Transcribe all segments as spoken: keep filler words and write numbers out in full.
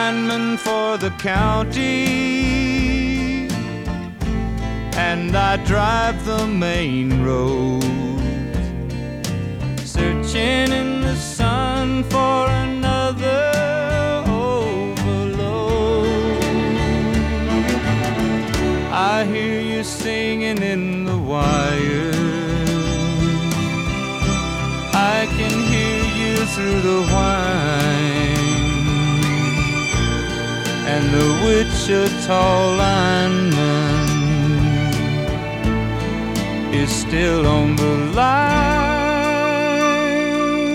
lineman for the county, and I drive the main road, searching in the sun for another overload. I hear you singing in the wire, I can hear you through the whine, and the Wichita lineman is still on the line.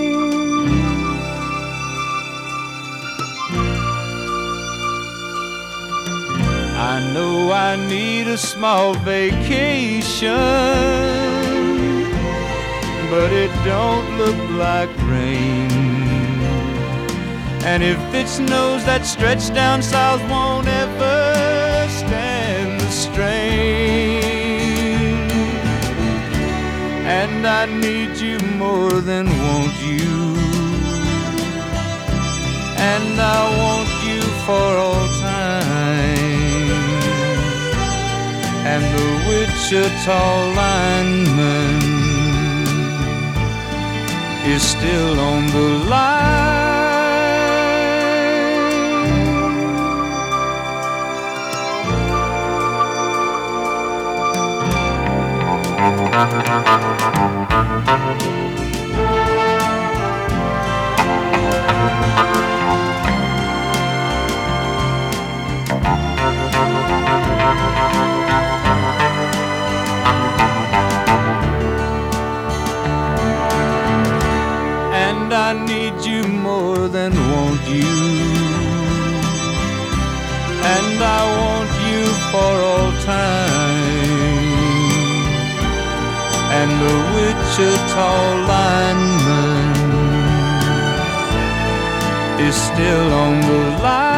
I know I need a small vacation, but it don't look like rain. And if it snows, that stretch down south won't ever stand the strain. And I need you more than want you, and I want you for all time. And the Wichita lineman is still on the line. And I need you more than want you, and I want you for all time. And the Wichita lineman is still on the line.